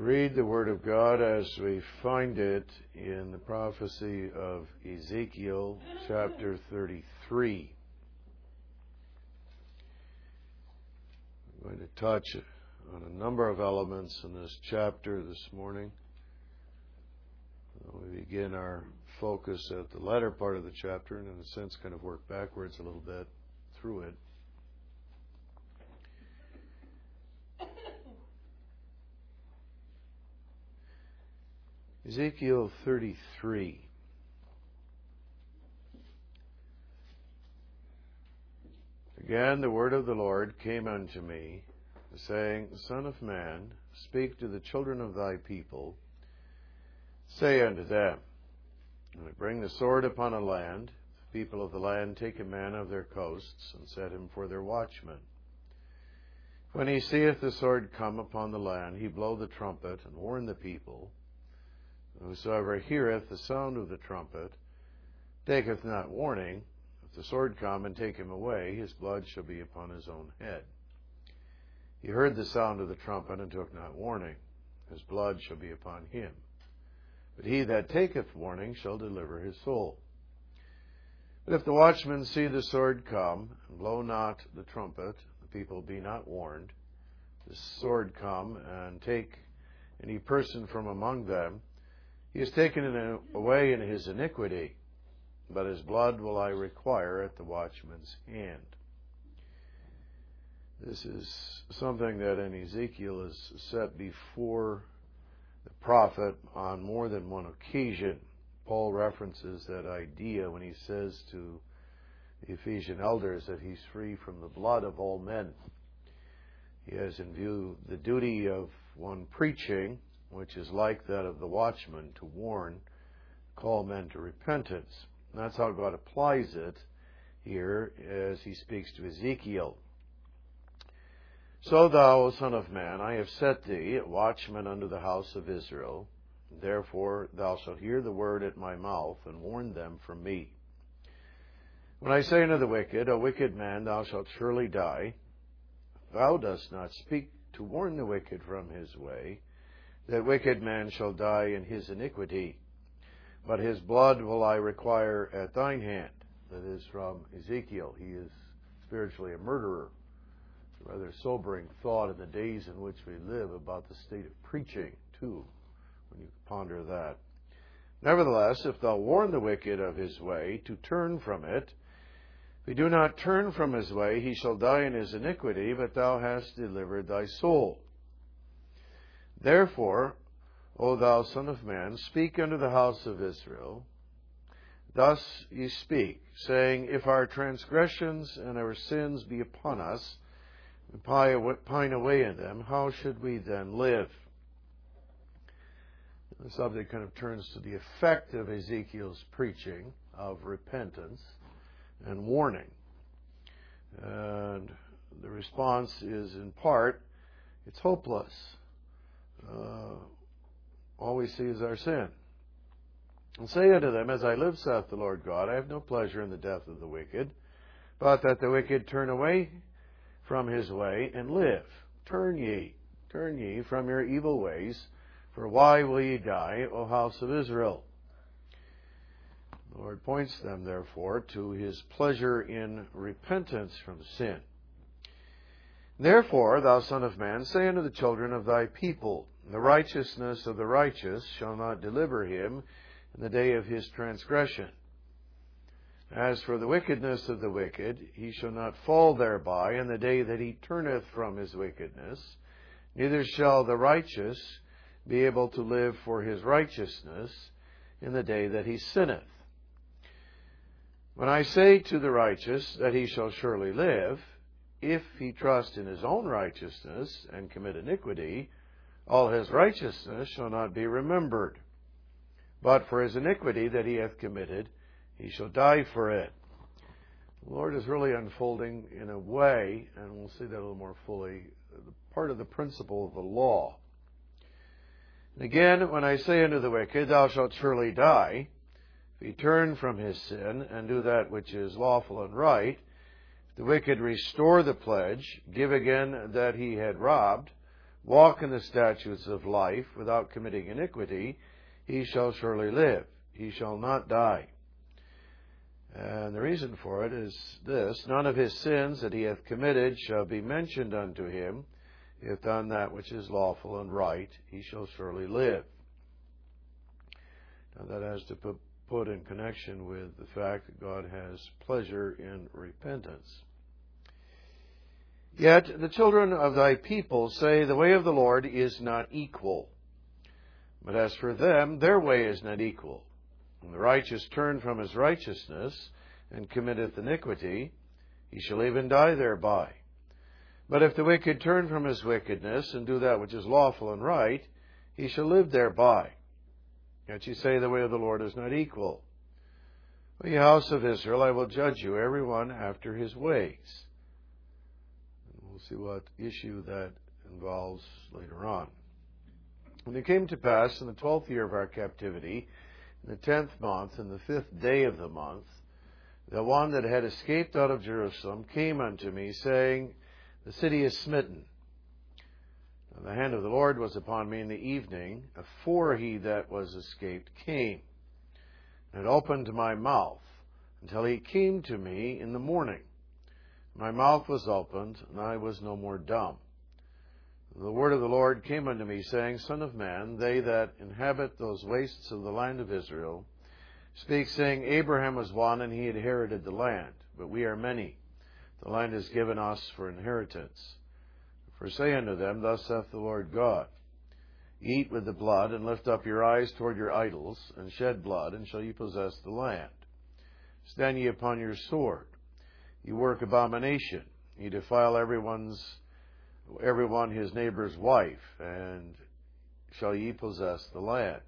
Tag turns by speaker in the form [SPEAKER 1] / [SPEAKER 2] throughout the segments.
[SPEAKER 1] read the Word of God as we find it in the prophecy of Ezekiel chapter 33. I'm going to touch on a number of elements in this chapter this morning. We begin our focus at the latter part of the chapter and in a sense kind of work backwards a little bit through it. Ezekiel 33. Again, the word of the Lord came unto me, saying, Son of man, speak to the children of thy people. Say unto them, when I bring the sword upon a land, the people of the land take a man of their coasts, and set him for their watchman. When he seeth the sword come upon the land, he blow the trumpet, and warn the people. Whosoever heareth the sound of the trumpet taketh not warning. If the sword come and take him away, his blood shall be upon his own head. He heard the sound of the trumpet and took not warning. His blood shall be upon him. But he that taketh warning shall deliver his soul. But if the watchman see the sword come, and blow not the trumpet, the people be not warned, the sword come and take any person from among them, he is taken away in his iniquity, but his blood will I require at the watchman's hand. This is something that in Ezekiel is set before the prophet on more than one occasion. Paul references that idea when he says to the Ephesian elders that he's free from the blood of all men. He has in view the duty of one preaching, which is like that of the watchman, to warn, call men to repentance. And that's how God applies it here as he speaks to Ezekiel. So thou, O son of man, I have set thee a watchman unto the house of Israel. Therefore thou shalt hear the word at my mouth, and warn them from me. When I say unto the wicked, O wicked man, thou shalt surely die, if thou dost not speak to warn the wicked from his way, that wicked man shall die in his iniquity, but his blood will I require at thine hand. That is from Ezekiel. He is spiritually a murderer. It's a rather sobering thought in the days in which we live about the state of preaching, too, when you ponder that. Nevertheless, if thou warn the wicked of his way, to turn from it, if he do not turn from his way, he shall die in his iniquity, but thou hast delivered thy soul. Therefore, O thou son of man, speak unto the house of Israel. Thus ye speak, saying, If our transgressions and our sins be upon us, and pine away in them, how should we then live? The subject kind of turns to the effect of Ezekiel's preaching of repentance and warning. And the response is, in part, it's hopeless. All we see is our sin. And say unto them, As I live, saith the Lord God, I have no pleasure in the death of the wicked, but that the wicked turn away from his way and live. Turn ye from your evil ways, for why will ye die, O house of Israel? The Lord points them, therefore, to his pleasure in repentance from sin. Therefore, thou son of man, say unto the children of thy people, The righteousness of the righteous shall not deliver him in the day of his transgression. As for the wickedness of the wicked, he shall not fall thereby in the day that he turneth from his wickedness, neither shall the righteous be able to live for his righteousness in the day that he sinneth. When I say to the righteous that he shall surely live, if he trust in his own righteousness and commit iniquity, all his righteousness shall not be remembered. But for his iniquity that he hath committed, he shall die for it. The Lord is really unfolding in a way, and we'll see that a little more fully, part of the principle of the law. And again, when I say unto the wicked, Thou shalt surely die, if he turn from his sin and do that which is lawful and right, the wicked restore the pledge, give again that he had robbed, walk in the statutes of life without committing iniquity, he shall surely live. He shall not die. And the reason for it is this: none of his sins that he hath committed shall be mentioned unto him. He hath done that which is lawful and right, he shall surely live. Now that has to be put in connection with the fact that God has pleasure in repentance. Yet the children of thy people say, the way of the Lord is not equal. But as for them, their way is not equal. When the righteous turn from his righteousness and committeth iniquity, he shall even die thereby. But if the wicked turn from his wickedness and do that which is lawful and right, he shall live thereby. Yet ye say, the way of the Lord is not equal. O ye house of Israel, I will judge you, every one after his ways. And we'll see what issue that involves later on. And it came to pass in the 12th year of our captivity, in the 10th month, in the 5th day of the month, the one that had escaped out of Jerusalem came unto me, saying, the city is smitten. And the hand of the Lord was upon me in the evening, afore he that was escaped came, and opened my mouth, until he came to me in the morning. My mouth was opened, and I was no more dumb. The word of the Lord came unto me, saying, Son of man, they that inhabit those wastes of the land of Israel speak, saying, Abraham was one, and he inherited the land, but we are many. The land is given us for inheritance. For say unto them, Thus saith the Lord God, Eat with the blood, and lift up your eyes toward your idols, and shed blood, and shall ye possess the land. Stand ye upon your sword. Ye work abomination. Ye defile every one his neighbor's wife, and shall ye possess the land.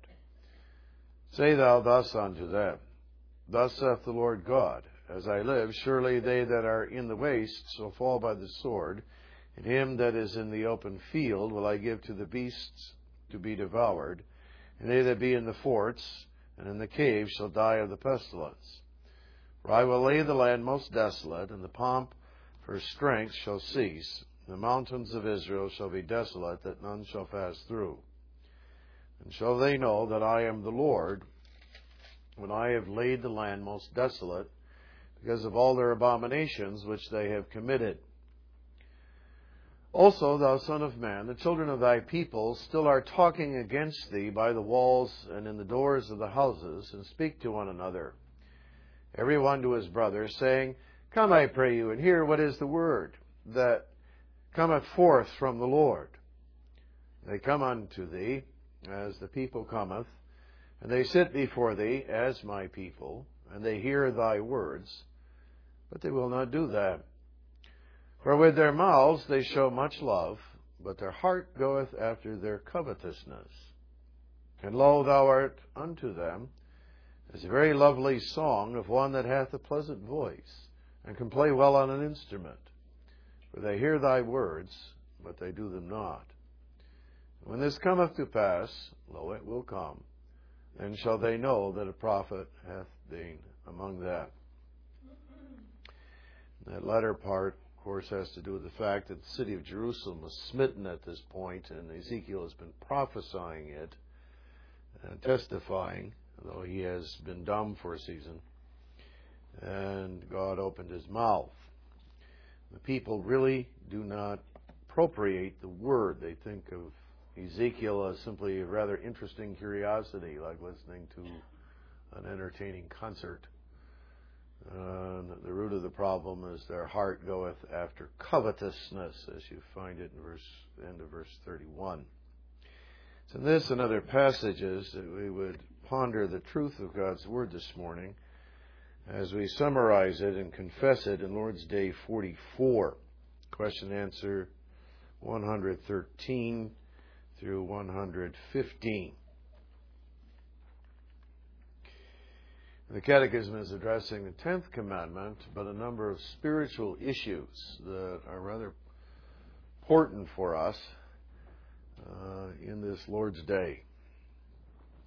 [SPEAKER 1] Say thou thus unto them, Thus saith the Lord God, As I live, surely they that are in the waste shall fall by the sword, and him that is in the open field will I give to the beasts to be devoured, and they that be in the forts and in the caves shall die of the pestilence. For I will lay the land most desolate, and the pomp of her strength shall cease. The mountains of Israel shall be desolate, that none shall pass through. And shall they know that I am the Lord, when I have laid the land most desolate, because of all their abominations which they have committed. Also, thou son of man, the children of thy people still are talking against thee by the walls and in the doors of the houses, and speak to one another, every one to his brother, saying, Come, I pray you, and hear what is the word that cometh forth from the Lord. They come unto thee, as the people cometh, and they sit before thee as my people, and they hear thy words, but they will not do that. For with their mouths they show much love, but their heart goeth after their covetousness. And lo, thou art unto them as a very lovely song of one that hath a pleasant voice, and can play well on an instrument. For they hear thy words, but they do them not. When this cometh to pass, lo, it will come, then shall they know that a prophet hath been among them. That latter part, of course, has to do with the fact that the city of Jerusalem was smitten at this point, and Ezekiel has been prophesying it and testifying, though he has been dumb for a season, and God opened his mouth. The people really do not appropriate the word. They think of Ezekiel as simply a rather interesting curiosity, like listening to an entertaining concert. The root of the problem is their heart goeth after covetousness, as you find it in end of verse 31. So in this and other passages that we would ponder the truth of God's Word this morning as we summarize it and confess it in Lord's Day 44. Question and answer 113 through 115. The Catechism is addressing the 10th commandment, but a number of spiritual issues that are rather important for us in this Lord's Day.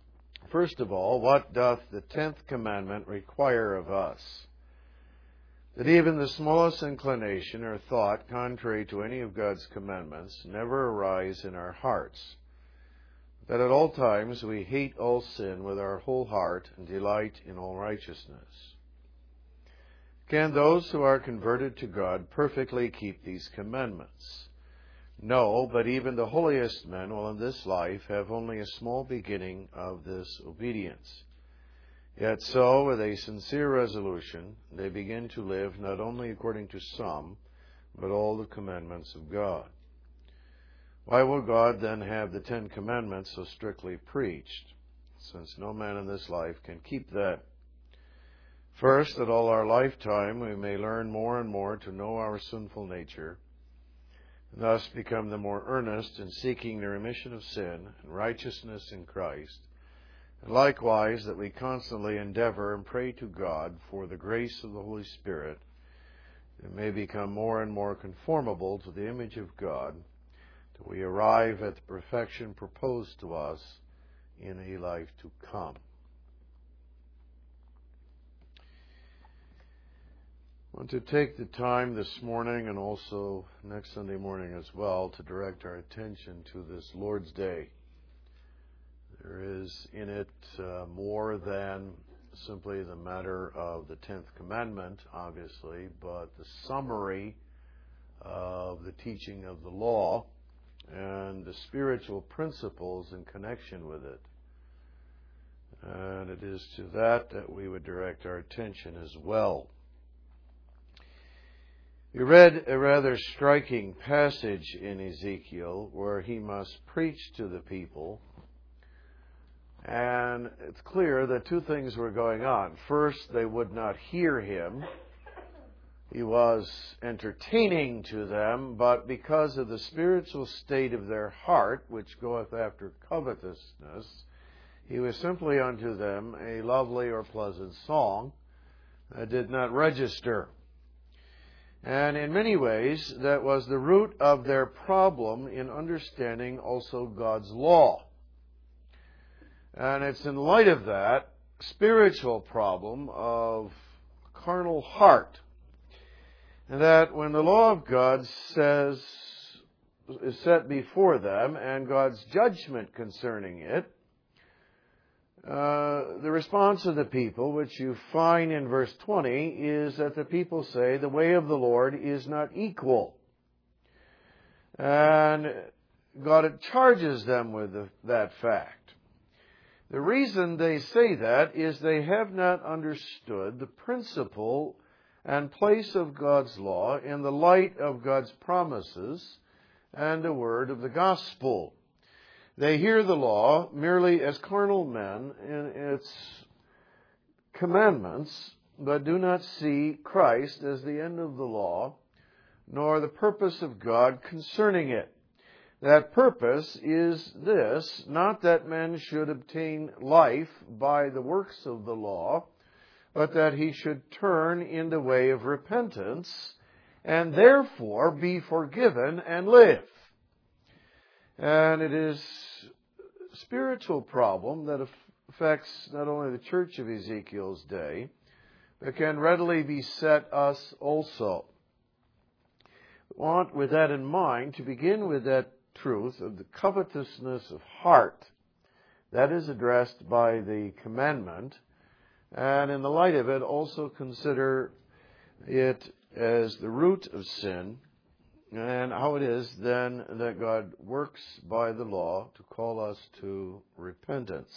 [SPEAKER 1] First of all, what doth the 10th commandment require of us? that even the smallest inclination or thought contrary to any of God's commandments never arise in our hearts, that at all times we hate all sin with our whole heart and delight in all righteousness. Can those who are converted to God perfectly keep these commandments? No, but even the holiest men will in this life have only a small beginning of this obedience. Yet so, with a sincere resolution, they begin to live not only according to some, but all the commandments of God. Why will God then have the 10 Commandments so strictly preached, since no man in this life can keep them? First, that all our lifetime we may learn more and more to know our sinful nature, and thus become the more earnest in seeking the remission of sin and righteousness in Christ, and likewise that we constantly endeavor and pray to God for the grace of the Holy Spirit, that may become more and more conformable to the image of God, till we arrive at the perfection proposed to us in a life to come. I want to take the time this morning and also next Sunday morning as well to direct our attention to this Lord's Day. There is in it more than simply the matter of the 10th commandment, obviously, but the summary of the teaching of the law and the spiritual principles in connection with it. And it is to that we would direct our attention as well. We read a rather striking passage in Ezekiel where he must preach to the people. And it's clear that two things were going on. First, they would not hear him. He was entertaining to them, but because of the spiritual state of their heart, which goeth after covetousness, he was simply unto them a lovely or pleasant song that did not register. And in many ways, that was the root of their problem in understanding also God's law. And it's in light of that spiritual problem of carnal heart, and that when the law of God is set before them and God's judgment concerning it, the response of the people, which you find in verse 20, is that the people say the way of the Lord is not equal. And God charges them with that fact. The reason they say that is they have not understood the principle and place of God's law in the light of God's promises and the word of the gospel. They hear the law merely as carnal men in its commandments, but do not see Christ as the end of the law, nor the purpose of God concerning it. That purpose is this, not that men should obtain life by the works of the law, but that he should turn in the way of repentance, and therefore be forgiven and live. And it is a spiritual problem that affects not only the church of Ezekiel's day, but can readily beset us also. I want, with that in mind, to begin with that truth of the covetousness of heart that is addressed by the commandment, and in the light of it also consider it as the root of sin, and how it is then that God works by the law to call us to repentance.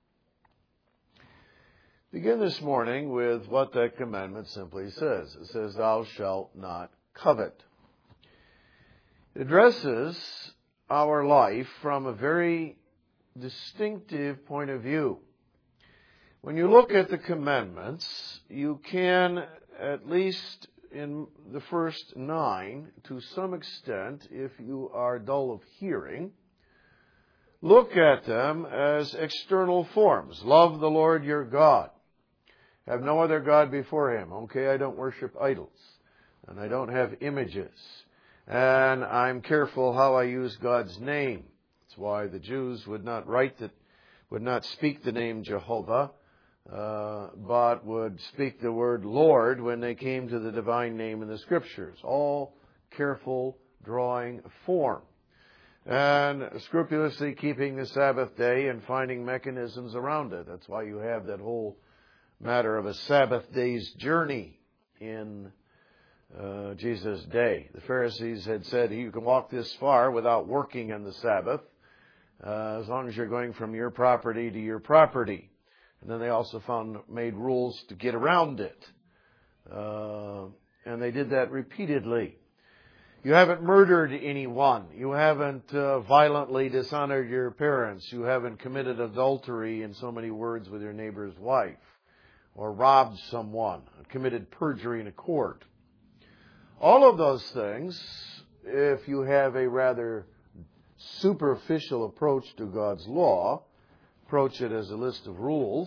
[SPEAKER 1] Begin this morning with what that commandment simply says. It says, "Thou shalt not covet." It addresses our life from a very distinctive point of view. When you look at the commandments, you can, at least in the first 9, to some extent, if you are dull of hearing, look at them as external forms. Love the Lord your God. Have no other God before him. Okay, I don't worship idols, and I don't have images, and I'm careful how I use God's name. That's why the Jews would not speak the name Jehovah, but would speak the word Lord when they came to the divine name in the Scriptures. All careful drawing form. And scrupulously keeping the Sabbath day and finding mechanisms around it. That's why you have that whole matter of a Sabbath day's journey in Jesus' day. The Pharisees had said you can walk this far without working on the Sabbath, as long as you're going from your property to your property. And then they also made rules to get around it. And they did that repeatedly. You haven't murdered anyone. You haven't violently dishonored your parents. You haven't committed adultery, in so many words, with your neighbor's wife, or robbed someone, committed perjury in a court. All of those things, if you have a rather superficial approach to God's law, approach it as a list of rules,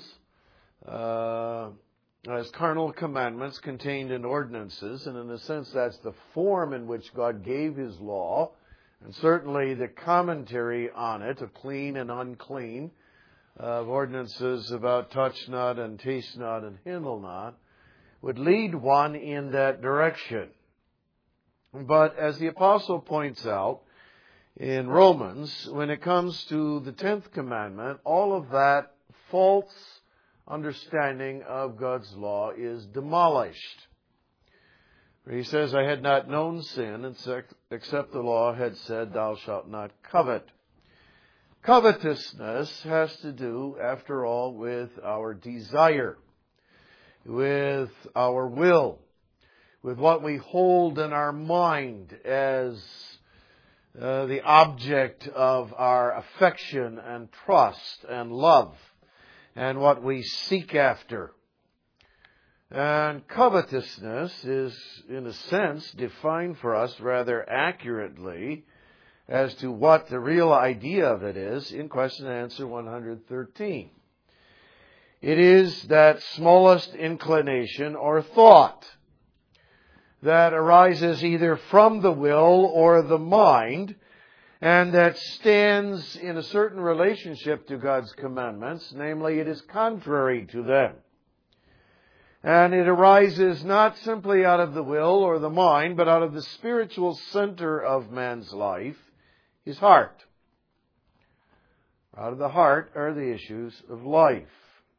[SPEAKER 1] as carnal commandments contained in ordinances, and in a sense that's the form in which God gave His law, and certainly the commentary on it, of clean and unclean, of ordinances about touch not and taste not and handle not, would lead one in that direction. But as the Apostle points out in Romans, when it comes to the 10th commandment, all of that false understanding of God's law is demolished. He says, I had not known sin except the law had said, thou shalt not covet. Covetousness has to do, after all, with our desire, with our will, with what we hold in our mind as the object of our affection and trust and love, and what we seek after. And covetousness is, in a sense, defined for us rather accurately as to what the real idea of it is in question and answer 113. It is that smallest inclination or thought that arises either from the will or the mind, and that stands in a certain relationship to God's commandments, namely it is contrary to them. And it arises not simply out of the will or the mind, but out of the spiritual center of man's life, his heart. Out of the heart are the issues of life.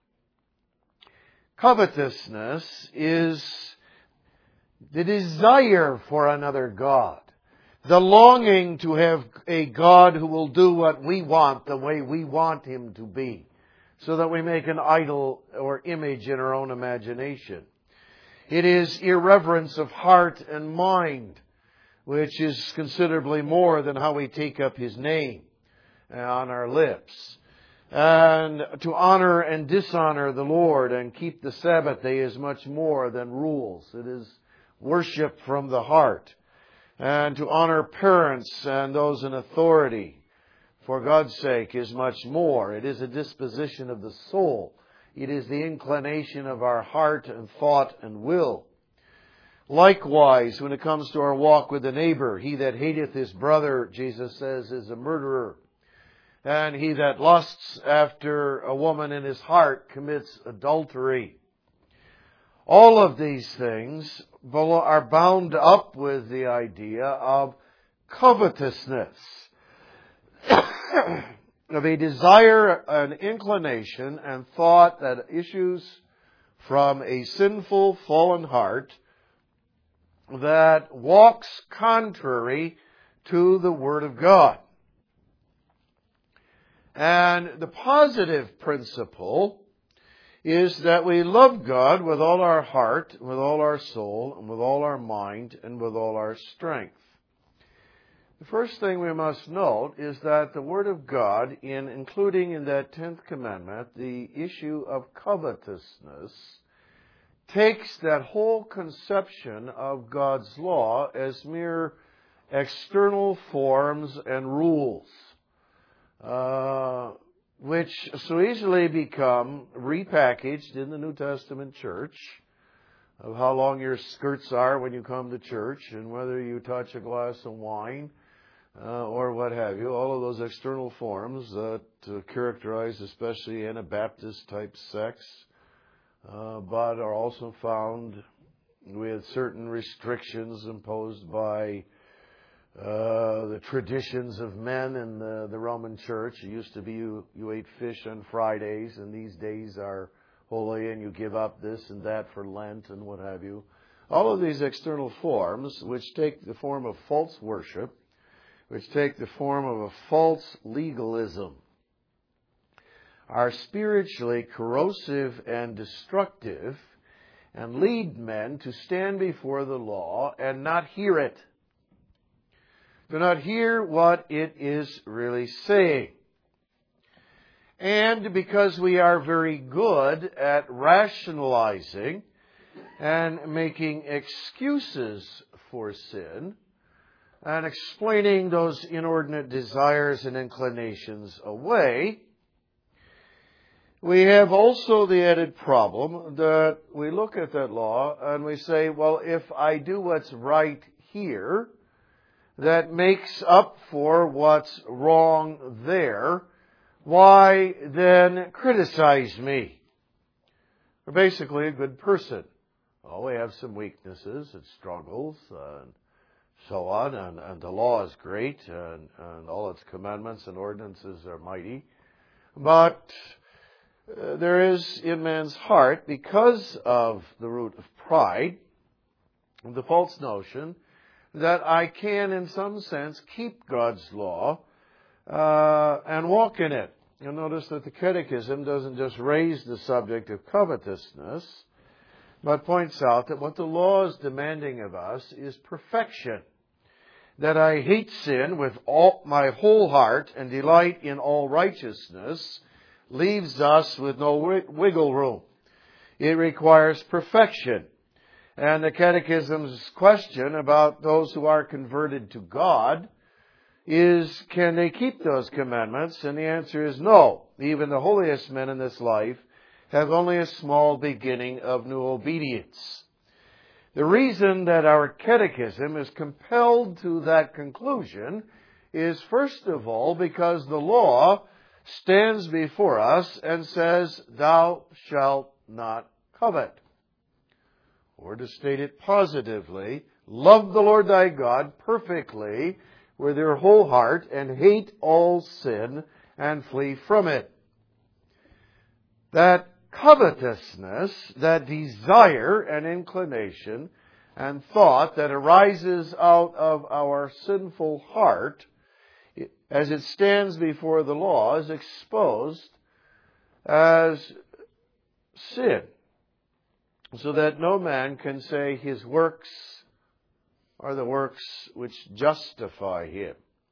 [SPEAKER 1] Covetousness is the desire for another God. The longing to have a God who will do what we want the way we want Him to be, so that we make an idol or image in our own imagination. It is irreverence of heart and mind, which is considerably more than how we take up His name on our lips. And to honor and dishonor the Lord and keep the Sabbath day is much more than rules. It is worship from the heart. And to honor parents and those in authority for God's sake is much more. It is a disposition of the soul. It is the inclination of our heart and thought and will. Likewise, when it comes to our walk with the neighbor, he that hateth his brother, Jesus says, is a murderer. And he that lusts after a woman in his heart commits adultery. All of these things are bound up with the idea of covetousness, of a desire, an inclination, and thought that issues from a sinful, fallen heart that walks contrary to the Word of God. And the positive principle is that we love God with all our heart, with all our soul, and with all our mind, and with all our strength. The first thing we must note is that the Word of God, including in that 10th commandment, the issue of covetousness, takes that whole conception of God's law as mere external forms and rules, which so easily become repackaged in the New Testament church, of how long your skirts are when you come to church, and whether you touch a glass of wine, or what have you. All of those external forms that characterize especially Anabaptist type sects but are also found with certain restrictions imposed by the traditions of men in the Roman Church. It used to be you ate fish on Fridays, and these days are holy, and you give up this and that for Lent and what have you. All of these external forms, which take the form of false worship, which take the form of a false legalism, are spiritually corrosive and destructive, and lead men to stand before the law and not hear it. Do not hear what it is really saying. And because we are very good at rationalizing and making excuses for sin and explaining those inordinate desires and inclinations away, we have also the added problem that we look at that law and we say, well, if I do what's right here, that makes up for what's wrong there, why then criticize me? We're basically a good person. Oh, we have some weaknesses and struggles and so on, and the law is great, and all its commandments and ordinances are mighty. But there is in man's heart, because of the root of pride, the false notion that I can, in some sense, keep God's law and walk in it. You'll notice that the Catechism doesn't just raise the subject of covetousness, but points out that what the law is demanding of us is perfection. That I hate sin with all my whole heart and delight in all righteousness leaves us with no wiggle room. It requires perfection. And the Catechism's question about those who are converted to God is, can they keep those commandments? And the answer is no. Even the holiest men in this life have only a small beginning of new obedience. The reason that our Catechism is compelled to that conclusion is, first of all, because the law stands before us and says, thou shalt not covet. Or to state it positively, love the Lord thy God perfectly with your whole heart and hate all sin and flee from it. That covetousness, that desire and inclination and thought that arises out of our sinful heart, as it stands before the law, is exposed as sin, so that no man can say his works are the works which justify him.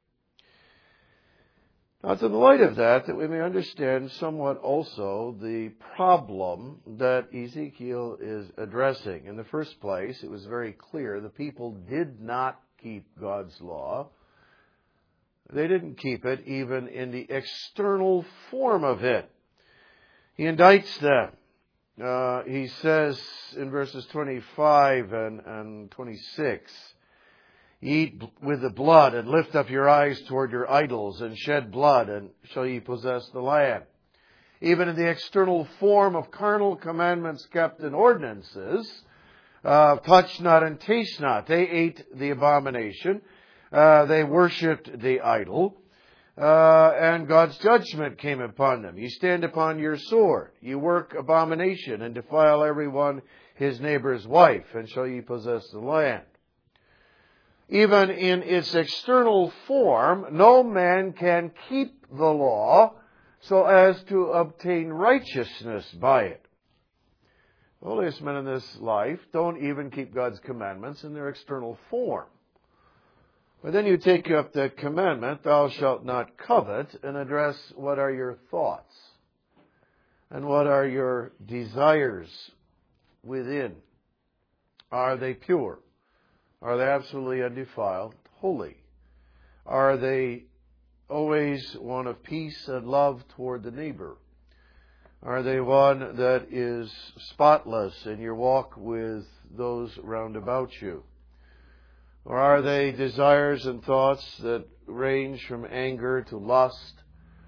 [SPEAKER 1] Now, it's in the light of that we may understand somewhat also the problem that Ezekiel is addressing. In the first place, it was very clear the people did not keep God's law. They didn't keep it even in the external form of it. He indicts them. He says in verses 25 and 26, eat with the blood and lift up your eyes toward your idols and shed blood, and shall ye possess the land. Even in the external form of carnal commandments kept in ordinances, touch not and taste not. They ate the abomination. They worshipped the idol. And God's judgment came upon them. You stand upon your sword. You work abomination and defile everyone his neighbor's wife, and shall ye possess the land. Even in its external form, no man can keep the law so as to obtain righteousness by it. The holiest men in this life don't even keep God's commandments in their external form. But then you take up the commandment, thou shalt not covet, and address what are your thoughts and what are your desires within. Are they pure? Are they absolutely undefiled, holy? Are they always one of peace and love toward the neighbor? Are they one that is spotless in your walk with those round about you? Or are they desires and thoughts that range from anger to lust,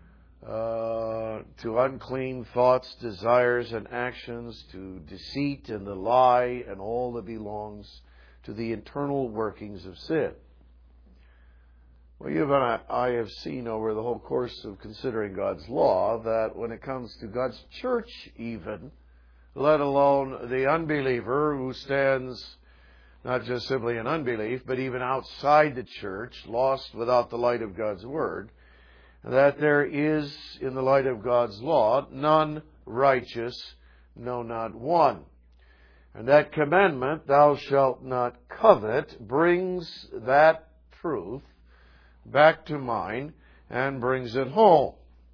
[SPEAKER 1] to unclean thoughts, desires, and actions, to deceit and the lie, and all that belongs to the internal workings of sin. Well, you and I have seen over the whole course of considering God's law that when it comes to God's church even, let alone the unbeliever who stands not just simply in unbelief, but even outside the church, lost without the light of God's Word, that there is, in the light of God's law, none righteous, no, not one. And that commandment, thou shalt not covet, brings that truth back to mind and brings it home.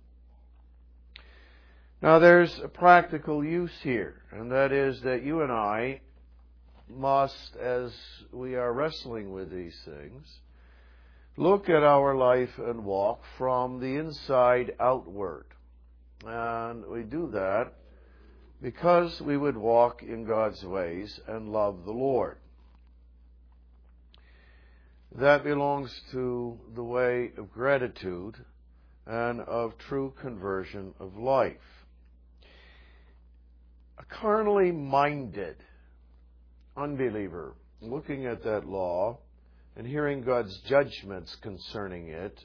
[SPEAKER 1] Now there's a practical use here, and that is that you and I must, as we are wrestling with these things, look at our life and walk from the inside outward. And we do that because we would walk in God's ways and love the Lord. That belongs to the way of gratitude and of true conversion of life. A carnally minded unbeliever looking at that law and hearing God's judgments concerning it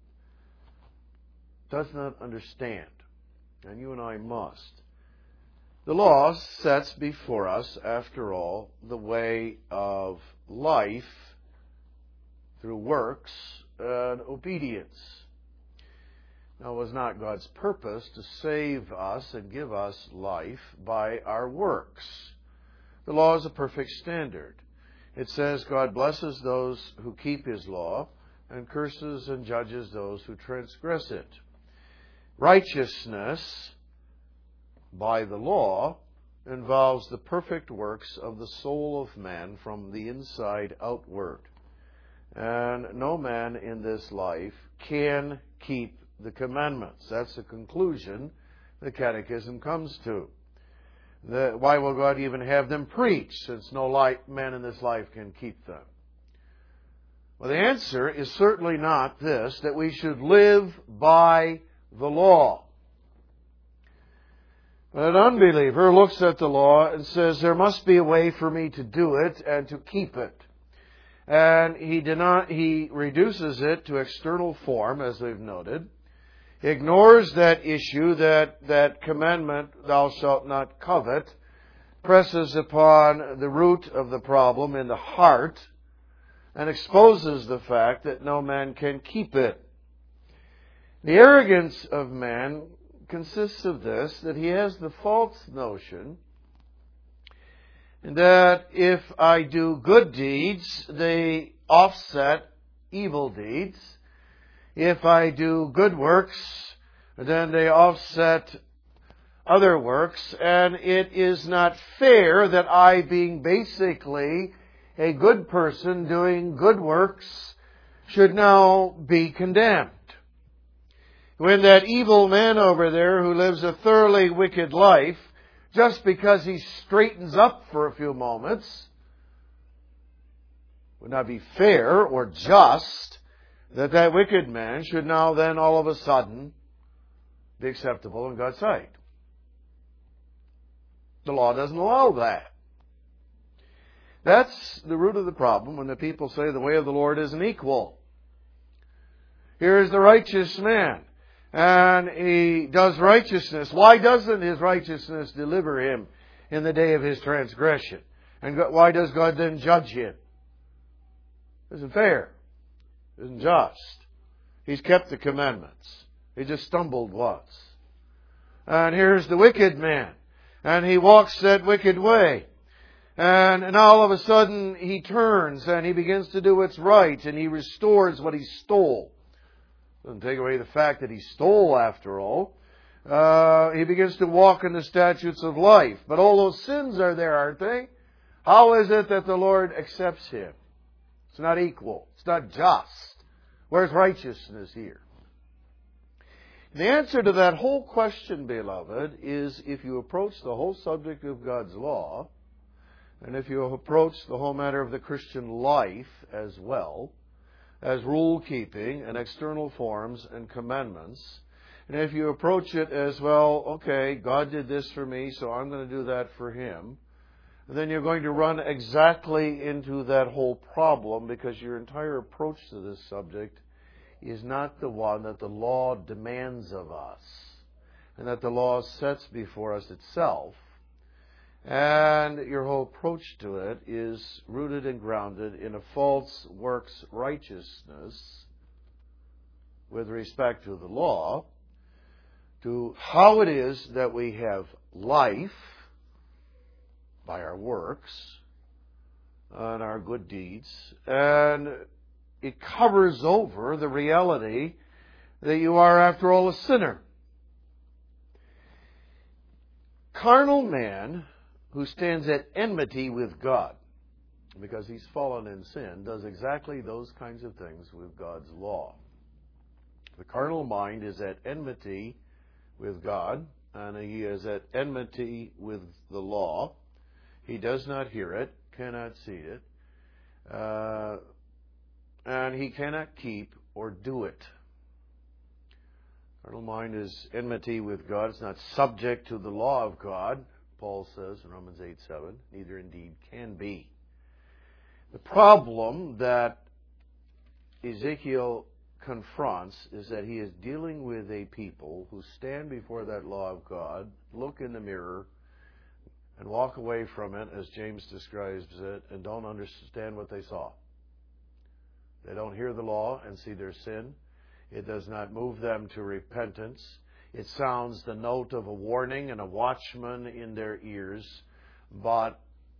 [SPEAKER 1] does not understand, and you and I must. The law sets before us, after all, the way of life through works and obedience. Now, it was not God's purpose to save us and give us life by our works. The law is a perfect standard. It says God blesses those who keep His law and curses and judges those who transgress it. Righteousness by the law involves the perfect works of the soul of man from the inside outward. And no man in this life can keep the commandments. That's the conclusion the Catechism comes to. Why will God even have them preached, since no man in this life can keep them? Well, the answer is certainly not this, that we should live by the law. But an unbeliever looks at the law and says, there must be a way for me to do it and to keep it. And he reduces it to external form, as we've noted. He ignores that issue, that commandment, thou shalt not covet, presses upon the root of the problem in the heart, and exposes the fact that no man can keep it. The arrogance of man consists of this, that he has the false notion that if I do good deeds, they offset evil deeds. If I do good works, then they offset other works, and it is not fair that I, being basically a good person doing good works, should now be condemned. When that evil man over there who lives a thoroughly wicked life, just because he straightens up for a few moments, would not be fair or just that wicked man should now then all of a sudden be acceptable in God's sight. The law doesn't allow that. That's the root of the problem when the people say the way of the Lord isn't equal. Here is the righteous man, and he does righteousness. Why doesn't his righteousness deliver him in the day of his transgression? And why does God then judge him? It isn't fair. It isn't just. He's kept the commandments. He just stumbled once. And here's the wicked man, and he walks that wicked way. And all of a sudden he turns and he begins to do what's right, and he restores what he stole. Doesn't take away the fact that he stole, after all. He begins to walk in the statutes of life. But all those sins are there, aren't they? How is it that the Lord accepts him? It's not equal. It's not just. Where's righteousness here? The answer to that whole question, beloved, is if you approach the whole subject of God's law, and if you approach the whole matter of the Christian life as well, as rule-keeping and external forms and commandments, And if you approach it as, well, okay, God did this for me, so I'm going to do that for Him, then you're going to run exactly into that whole problem, because your entire approach to this subject is not the one that the law demands of us, and that the law sets before us itself. And your whole approach to it is rooted and grounded in a false works righteousness with respect to the law, to how it is that we have life by our works and our good deeds, and it covers over the reality that you are, after all, a sinner. Carnal man who stands at enmity with God, because he's fallen in sin, does exactly those kinds of things with God's law. The carnal mind is at enmity with God, and he is at enmity with the law. He does not hear it, cannot see it, and he cannot keep or do it. Carnal mind is enmity with God. It's not subject to the law of God, Paul says in Romans 8:7. Neither indeed can be. The problem that Ezekiel confronts is that he is dealing with a people who stand before that law of God, look in the mirror, and walk away from it, as James describes it, and don't understand what they saw. They don't hear the law and see their sin. It does not move them to repentance. It sounds the note of a warning and a watchman in their ears, but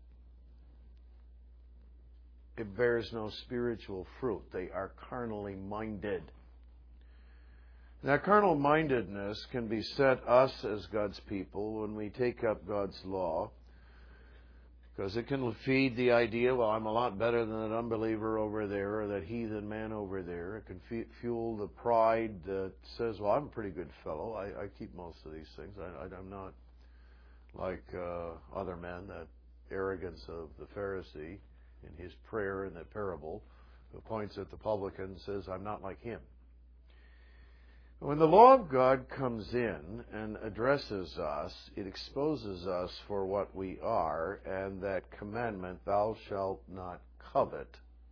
[SPEAKER 1] it bears no spiritual fruit. They are carnally minded. Now, carnal mindedness can beset us as God's people when we take up God's law, because it can feed the idea, well, I'm a lot better than that unbeliever over there or that heathen man over there. It can fuel the pride that says, well, I'm a pretty good fellow. I keep most of these things. I'm not like other men, that arrogance of the Pharisee in his prayer in the parable, who points at the publican and says, I'm not like him. When the law of God comes in and addresses us, it exposes us for what we are, and that commandment, thou shalt not covet,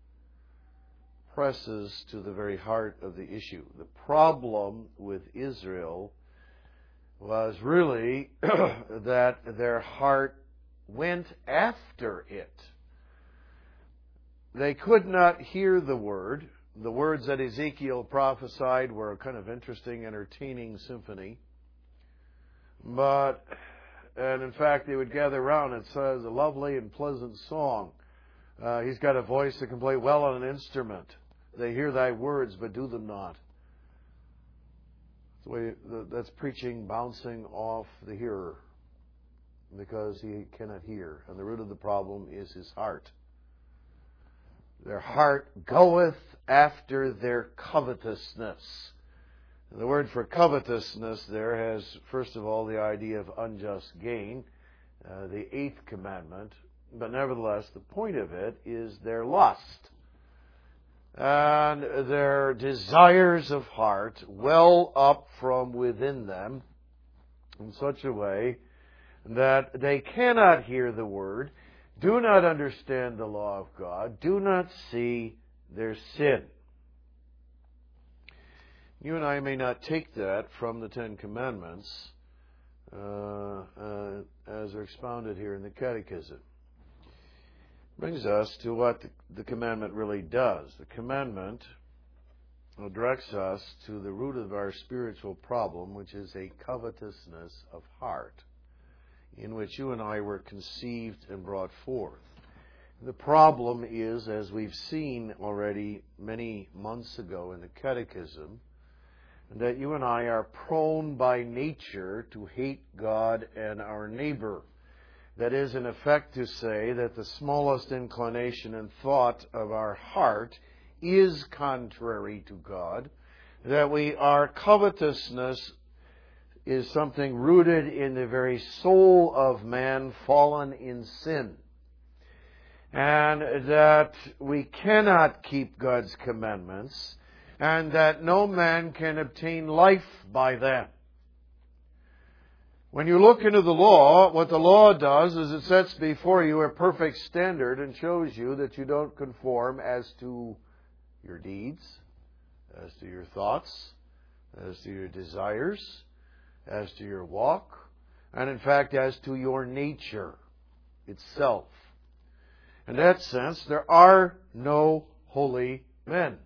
[SPEAKER 1] presses to the very heart of the issue. The problem with Israel was really that their heart went after it. They could not hear the word. The words that Ezekiel prophesied were a kind of interesting, entertaining symphony. And in fact, they would gather around and says, a lovely and pleasant song. He's got a voice that can play well on an instrument. They hear thy words, but do them not. That's preaching bouncing off the hearer, because he cannot hear. And the root of the problem is his heart. Their heart goeth after their covetousness. And the word for covetousness there has, first of all, the idea of unjust gain, the 8th commandment. But nevertheless, the point of it is their lust. And their desires of heart well up from within them in such a way that they cannot hear the word, do not understand the law of God, do not see their sin. You and I may not take that from the 10 Commandments as are expounded here in the Catechism. Brings us to what the commandment really does. The commandment directs us to the root of our spiritual problem, which is a covetousness of heart, in which you and I were conceived and brought forth. The problem is, as we've seen already many months ago in the Catechism, that you and I are prone by nature to hate God and our neighbor. That is, in effect, to say that the smallest inclination and thought of our heart is contrary to God, that our covetousness is something rooted in the very soul of man fallen in sin, and that we cannot keep God's commandments, and that no man can obtain life by them. When you look into the law, what the law does is it sets before you a perfect standard and shows you that you don't conform as to your deeds, as to your thoughts, as to your desires, as to your walk, and in fact as to your nature itself. In that sense, there are no holy men.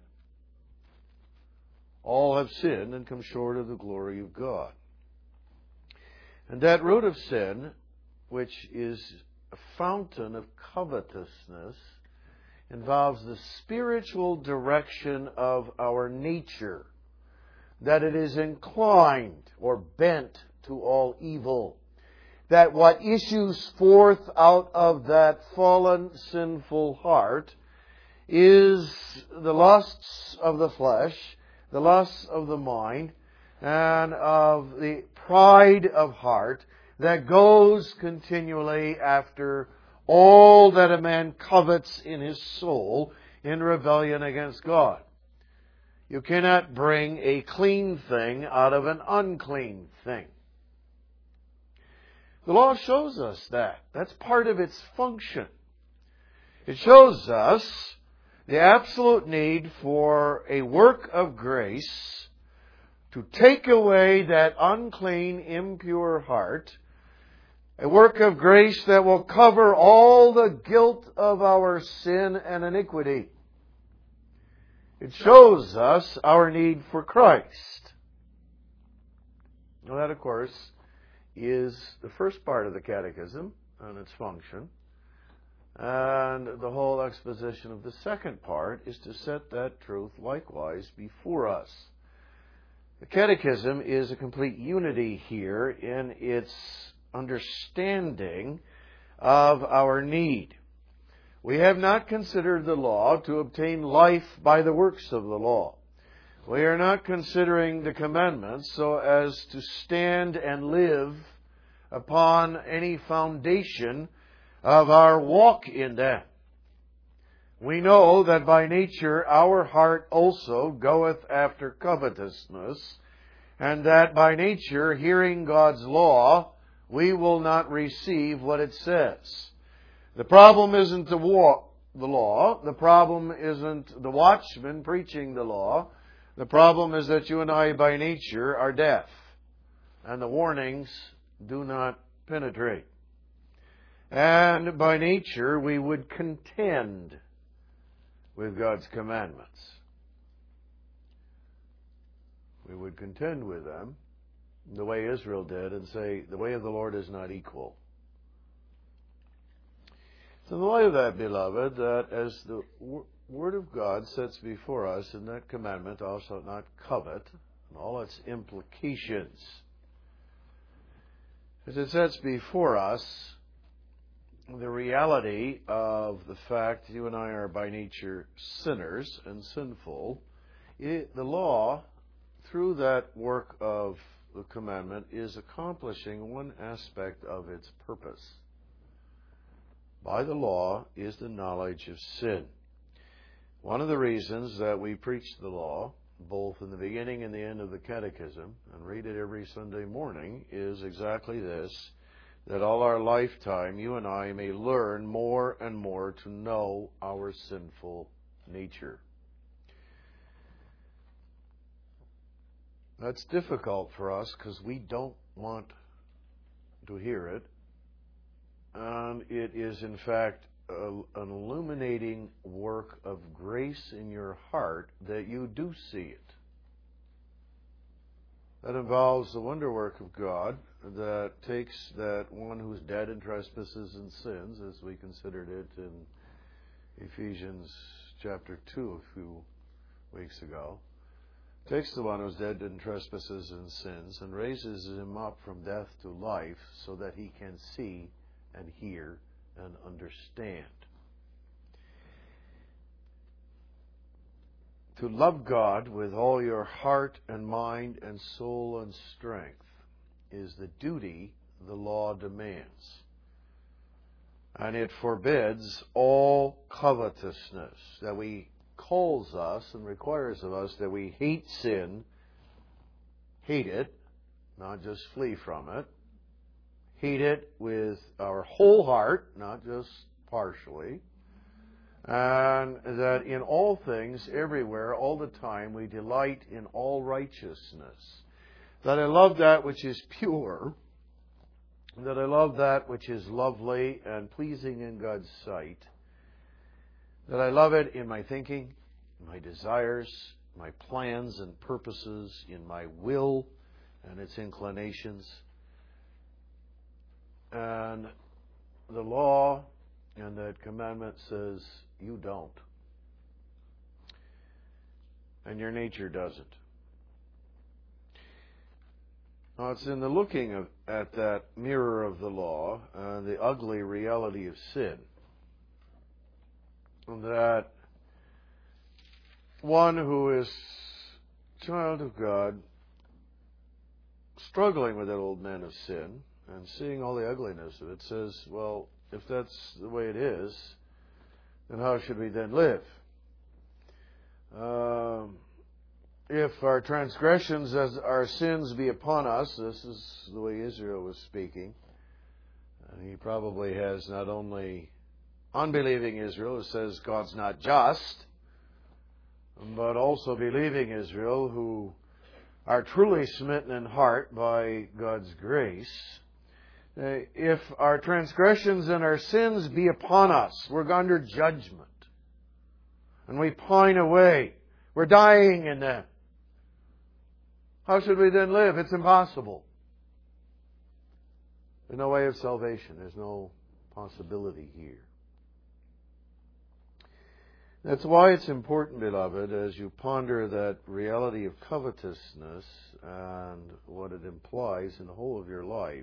[SPEAKER 1] All have sinned and come short of the glory of God. And that root of sin, which is a fountain of covetousness, involves the spiritual direction of our nature, that it is inclined or bent to all evil, that what issues forth out of that fallen, sinful heart is the lusts of the flesh, the lusts of the mind, and of the pride of heart that goes continually after all that a man covets in his soul in rebellion against God. You cannot bring a clean thing out of an unclean thing. The law shows us that. That's part of its function. It shows us the absolute need for a work of grace to take away that unclean, impure heart, a work of grace that will cover all the guilt of our sin and iniquity. It shows us our need for Christ. Now that, of course, is the first part of the Catechism and its function. And the whole exposition of the second part is to set that truth likewise before us. The Catechism is a complete unity here in its understanding of our need. We have not considered the law to obtain life by the works of the law. We are not considering the commandments so as to stand and live upon any foundation of our walk in them. We know that by nature our heart also goeth after covetousness, and that by nature, hearing God's law, we will not receive what it says. The problem isn't the law. The problem isn't the watchman preaching the law. The problem is that you and I by nature are deaf, and the warnings do not penetrate. And by nature we would contend with God's commandments. We would contend with them the way Israel did and say, the way of the Lord is not equal. So in the light of that, beloved, that as the Word of God sets before us in that commandment, thou shalt not covet, and all its implications, as it sets before us the reality of the fact you and I are by nature sinners and sinful, the law, through that work of the commandment, is accomplishing one aspect of its purpose. By the law is the knowledge of sin. One of the reasons that we preach the law, both in the beginning and the end of the Catechism, and read it every Sunday morning, is exactly this, that all our lifetime you and I may learn more and more to know our sinful nature. That's difficult for us because we don't want to hear it. And it is, in fact, an illuminating work of grace in your heart that you do see it. That involves the wonder work of God that takes that one who's dead in trespasses and sins, as we considered it in Ephesians chapter 2 a few weeks ago, takes the one who's dead in trespasses and sins and raises him up from death to life so that he can see and hear and understand. To love God with all your heart and mind and soul and strength is the duty the law demands. And it forbids all covetousness, that we calls us and requires of us that we hate sin, hate it, not just flee from it, hate it with our whole heart, not just partially, and that in all things, everywhere, all the time, we delight in all righteousness. That I love that which is pure, that I love that which is lovely and pleasing in God's sight, that I love it in my thinking, my desires, my plans and purposes, in my will and its inclinations. And the law and that commandment says you don't. And your nature doesn't. Now, it's in the looking at that mirror of the law, the ugly reality of sin, that one who is child of God, struggling with that old man of sin, and seeing all the ugliness of it, says, well, if that's the way it is, then how should we then live? If our transgressions as our sins be upon us, this is the way Israel was speaking. And he probably has not only unbelieving Israel who says God's not just, but also believing Israel who are truly smitten in heart by God's grace. If our transgressions and our sins be upon us, we're under judgment. And we pine away. We're dying in them. How should we then live? It's impossible. There's no way of salvation. There's no possibility here. That's why it's important, beloved, as you ponder that reality of covetousness and what it implies in the whole of your life,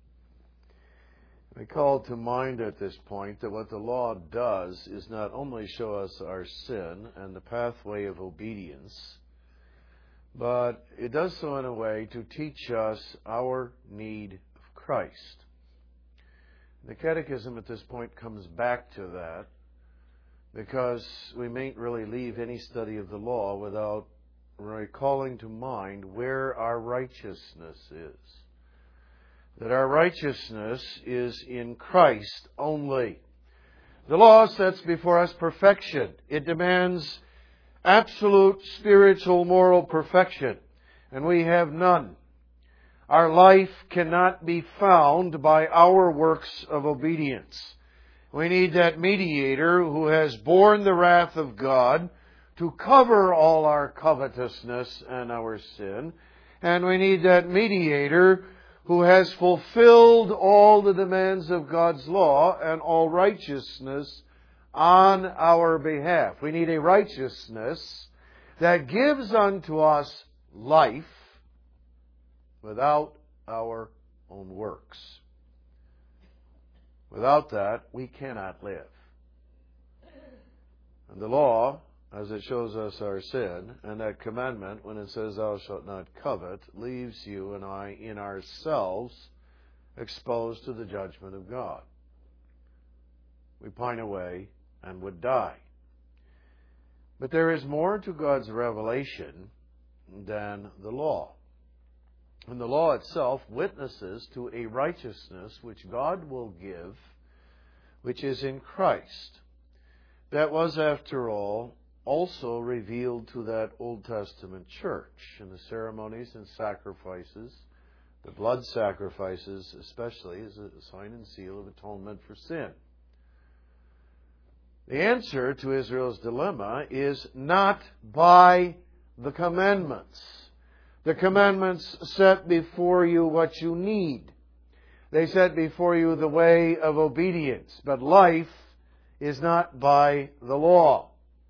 [SPEAKER 1] I call to mind at this point that what the law does is not only show us our sin and the pathway of obedience, but it does so in a way to teach us our need of Christ. The Catechism at this point comes back to that, because we mayn't really leave any study of the law without recalling to mind where our righteousness is. That our righteousness is in Christ only. The law sets before us perfection. It demands absolute spiritual moral perfection, and we have none. Our life cannot be found by our works of obedience. We need that mediator who has borne the wrath of God to cover all our covetousness and our sin, and we need that mediator who has fulfilled all the demands of God's law and all righteousness on our behalf. We need a righteousness that gives unto us life without our own works. Without that, we cannot live. And the law, as it shows us our sin, and that commandment, when it says, thou shalt not covet, leaves you and I in ourselves exposed to the judgment of God. We pine away and would die. But there is more to God's revelation than the law. And the law itself witnesses to a righteousness which God will give, which is in Christ. That was, after all, also revealed to that Old Testament church in the ceremonies and sacrifices, the blood sacrifices especially, as a sign and seal of atonement for sin. The answer to Israel's dilemma is not by the commandments. The commandments set before you what you need. They set before you the way of obedience. But life is not by the law.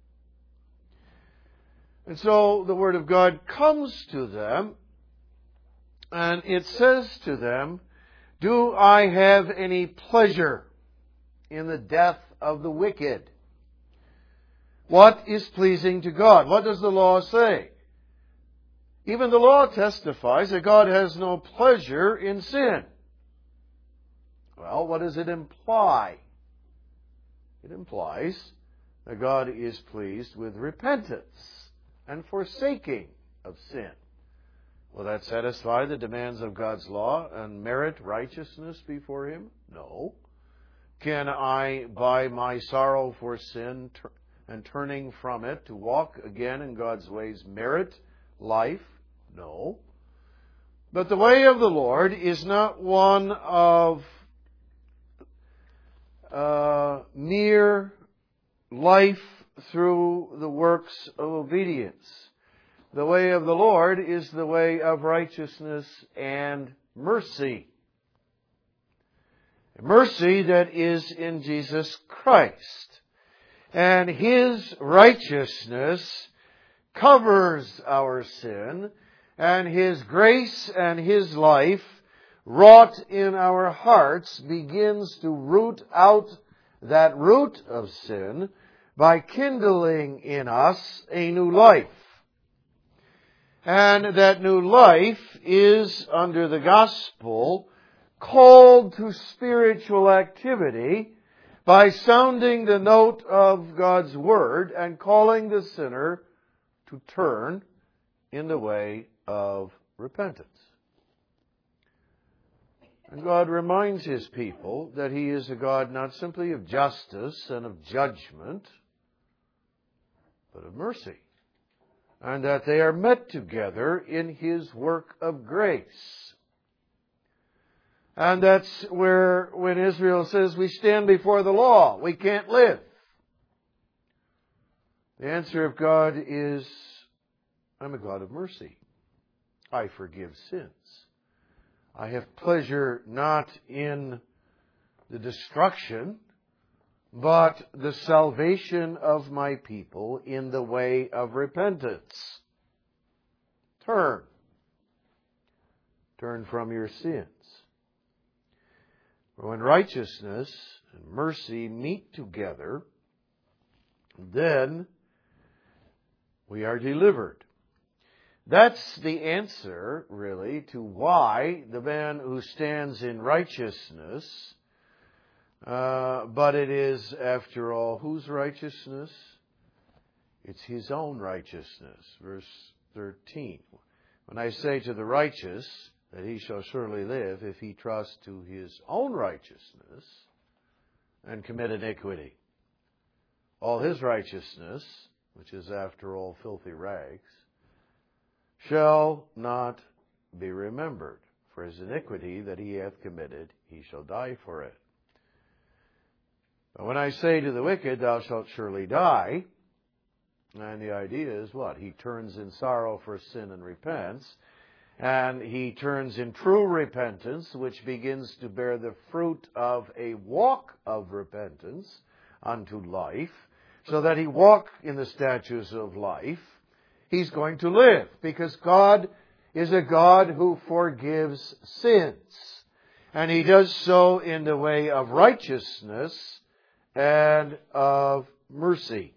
[SPEAKER 1] And so the Word of God comes to them, and it says to them, do I have any pleasure in the death of the wicked? What is pleasing to God? What does the law say? Even the law testifies that God has no pleasure in sin. Well, what does it imply? It implies that God is pleased with repentance and forsaking of sin. Will that satisfy the demands of God's law and merit righteousness before Him? No. Can I, by my sorrow for sin and turning from it to walk again in God's ways, merit life? No. But the way of the Lord is not one of mere life through the works of obedience. The way of the Lord is the way of righteousness and mercy. Mercy that is in Jesus Christ. And His righteousness covers our sin, and His grace and His life wrought in our hearts begins to root out that root of sin by kindling in us a new life. And that new life is, under the gospel, called to spiritual activity by sounding the note of God's Word and calling the sinner to turn in the way of repentance. And God reminds His people that He is a God not simply of justice and of judgment, but of mercy. And that they are met together in His work of grace. And that's where, when Israel says we stand before the law, we can't live. The answer of God is, I'm a God of mercy. I forgive sins. I have pleasure not in the destruction, but the salvation of my people in the way of repentance. Turn. Turn from your sins. For when righteousness and mercy meet together, then we are delivered. That's the answer, really, to why the man who stands in righteousness, but it is, after all, whose righteousness? It's his own righteousness. Verse 13. When I say to the righteous that he shall surely live if he trusts to his own righteousness and commit iniquity. All his righteousness, which is after all filthy rags, shall not be remembered. For his iniquity that he hath committed, he shall die for it. But when I say to the wicked, thou shalt surely die, and the idea is what? He turns in sorrow for sin and repents, and he turns in true repentance, which begins to bear the fruit of a walk of repentance unto life, so that he walk in the statutes of life. He's going to live, because God is a God who forgives sins. And He does so in the way of righteousness and of mercy.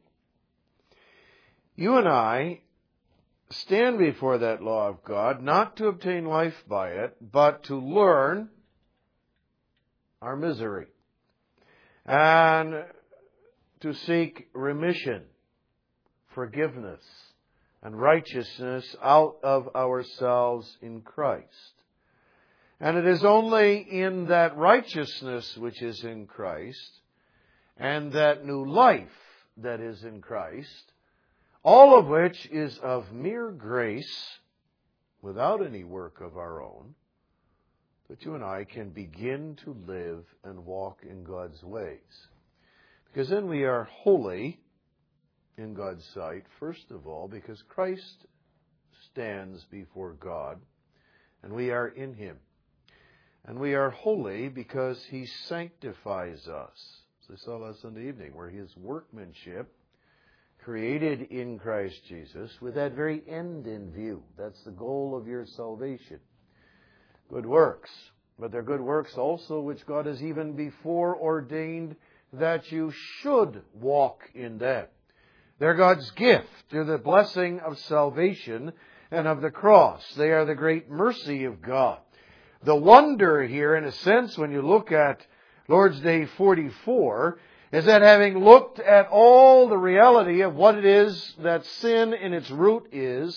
[SPEAKER 1] You and I stand before that law of God, not to obtain life by it, but to learn our misery and to seek remission, forgiveness, and righteousness out of ourselves in Christ. And it is only in that righteousness which is in Christ and that new life that is in Christ, all of which is of mere grace, without any work of our own, that you and I can begin to live and walk in God's ways. Because then we are holy in God's sight, first of all, because Christ stands before God, and we are in Him. And we are holy because He sanctifies us. As I saw last Sunday evening, where His workmanship, created in Christ Jesus, with that very end in view. That's the goal of your salvation. Good works. But they're good works also which God has even before ordained that you should walk in them. They're God's gift. They're the blessing of salvation and of the cross. They are the great mercy of God. The wonder here, in a sense, when you look at Lord's Day 44, is that having looked at all the reality of what it is that sin in its root is,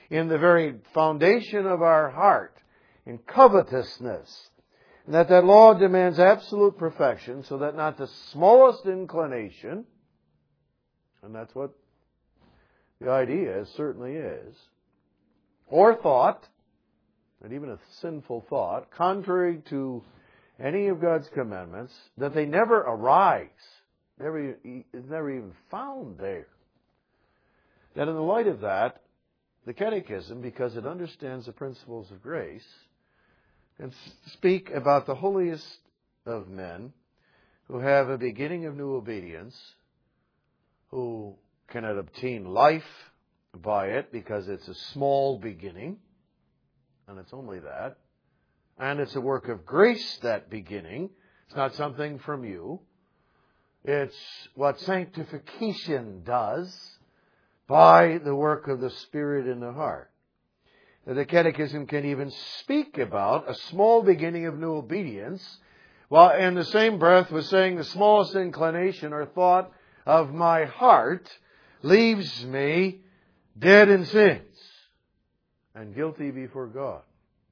[SPEAKER 1] in the very foundation of our heart, in covetousness. And that law demands absolute perfection, so that not the smallest inclination, and that's what the idea certainly is, or thought, and even a sinful thought, contrary to any of God's commandments, that they never arise. It's never even found there. That in the light of that, the Catechism, because it understands the principles of grace, can speak about the holiest of men who have a beginning of new obedience, who cannot obtain life by it because it's a small beginning, and it's only that. And it's a work of grace, that beginning. It's not something from you. It's what sanctification does by the work of the Spirit in the heart. The Catechism can even speak about a small beginning of new obedience, while in the same breath was saying the smallest inclination or thought of my heart leaves me dead in sins and guilty before God.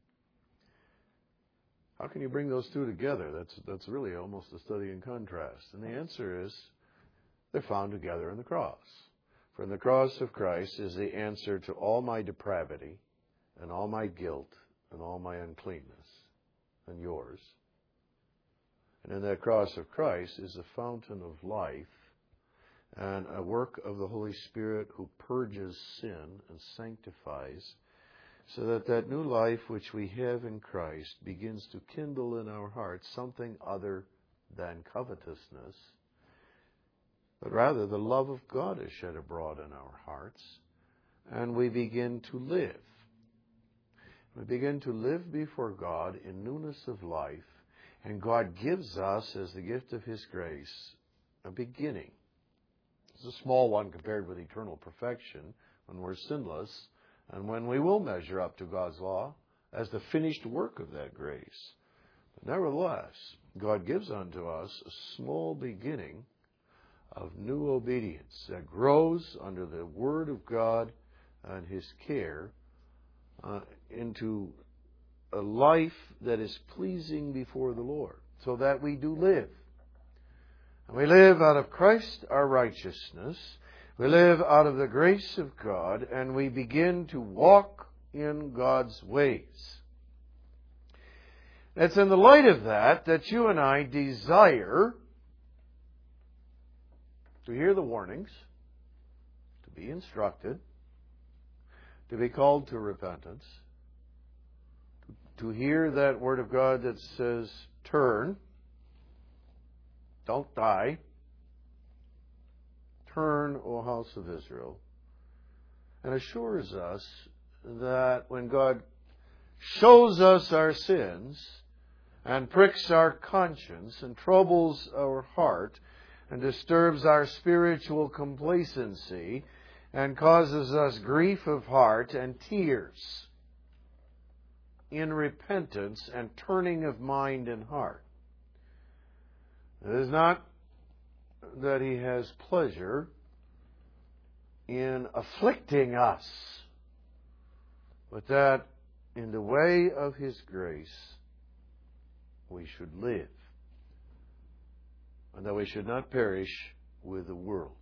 [SPEAKER 1] How can you bring those two together? That's really almost a study in contrast. And the answer is they're found together in the cross. For in the cross of Christ is the answer to all my depravity and all my guilt and all my uncleanness and yours. And in that cross of Christ is a fountain of life and a work of the Holy Spirit who purges sin and sanctifies, so that new life which we have in Christ begins to kindle in our hearts something other than covetousness, but rather the love of God is shed abroad in our hearts, and we begin to live. We begin to live before God in newness of life, and God gives us, as the gift of His grace, a beginning. It's a small one compared with eternal perfection when we're sinless, and when we will measure up to God's law as the finished work of that grace. But nevertheless, God gives unto us a small beginning of new obedience that grows under the Word of God and His care into a life that is pleasing before the Lord, so that we do live. And we live out of Christ our righteousness. We live out of the grace of God, and we begin to walk in God's ways. It's in the light of that you and I desire to hear the warnings, to be instructed, to be called to repentance, to hear that Word of God that says, turn, don't die. Turn, O house of Israel, and assures us that when God shows us our sins and pricks our conscience and troubles our heart and disturbs our spiritual complacency and causes us grief of heart and tears in repentance and turning of mind and heart, it is not that He has pleasure in afflicting us, but that in the way of His grace we should live, and that we should not perish with the world.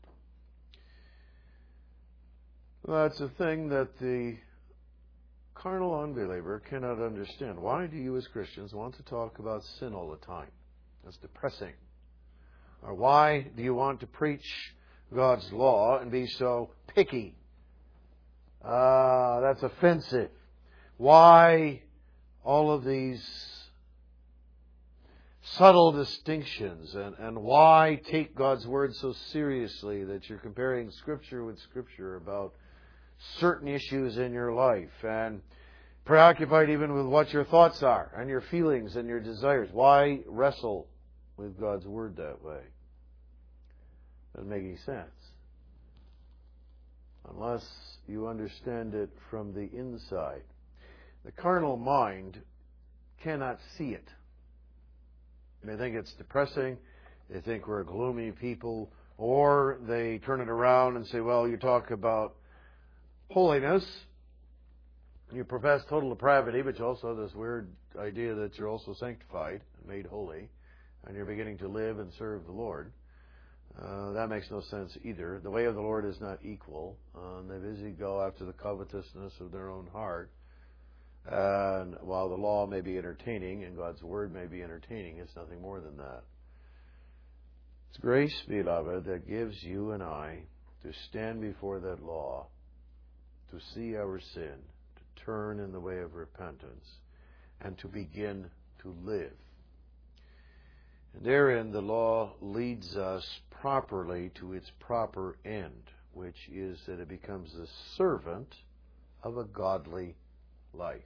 [SPEAKER 1] That's a thing that the carnal unbeliever cannot understand. Why do you as Christians want to talk about sin all the time? That's depressing. Or why do you want to preach God's law and be so picky? That's offensive. Why all of these subtle distinctions, and why take God's Word so seriously that you're comparing Scripture with Scripture about certain issues in your life, and preoccupied even with what your thoughts are and your feelings and your desires? Why wrestle with God's Word that way? Doesn't make any sense unless you understand it from the inside. The carnal mind cannot see it. They think it's depressing, they think we're gloomy people, or they turn it around and say, well, you talk about holiness, You profess total depravity, but you also have this weird idea that you're also sanctified and made holy, and you're beginning to live and serve the Lord. That makes no sense either. The way of the Lord is not equal. They busy go after the covetousness of their own heart. And while the law may be entertaining and God's word may be entertaining, it's nothing more than that. It's grace, beloved, that gives you and I to stand before that law, to see our sin, to turn in the way of repentance, and to begin to live. And therein the law leads us properly to its proper end, which is that it becomes the servant of a godly life.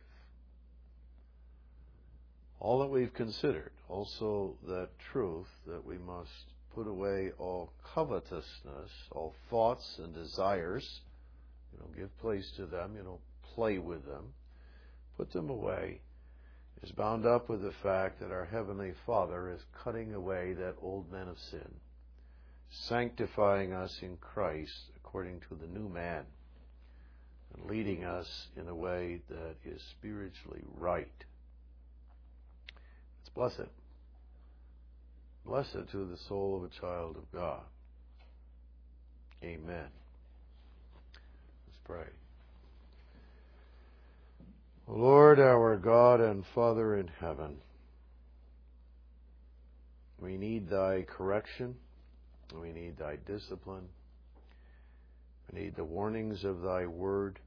[SPEAKER 1] All that we've considered, also that truth that we must put away all covetousness, all thoughts and desires. You don't give place to them, you don't play with them. Put them away, is bound up with the fact that our Heavenly Father is cutting away that old man of sin, sanctifying us in Christ according to the new man, and leading us in a way that is spiritually right. It's blessed. Blessed to the soul of a child of God. Amen. Let's pray. Lord, our God and Father in heaven, we need Thy correction. We need Thy discipline. We need the warnings of Thy word,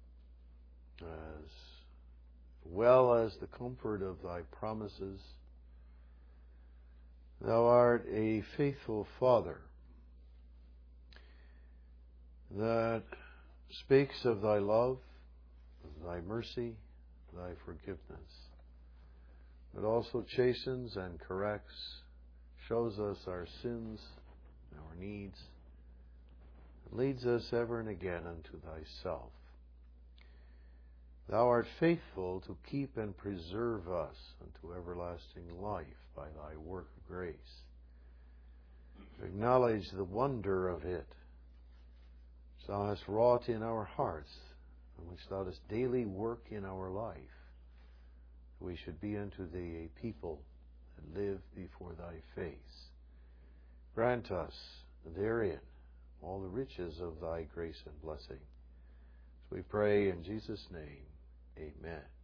[SPEAKER 1] as well as the comfort of Thy promises. Thou art a faithful Father that speaks of Thy love, of Thy mercy, Thy forgiveness, but also chastens and corrects, shows us our sins, our needs, and leads us ever and again unto Thyself. Thou art faithful to keep and preserve us unto everlasting life by Thy work of grace. Acknowledge the wonder of it, which Thou hast wrought in our hearts, and which Thou dost daily work in our life. We should be unto Thee a people that live before Thy face. Grant us therein all the riches of Thy grace and blessing. As we pray in Jesus' name, amen.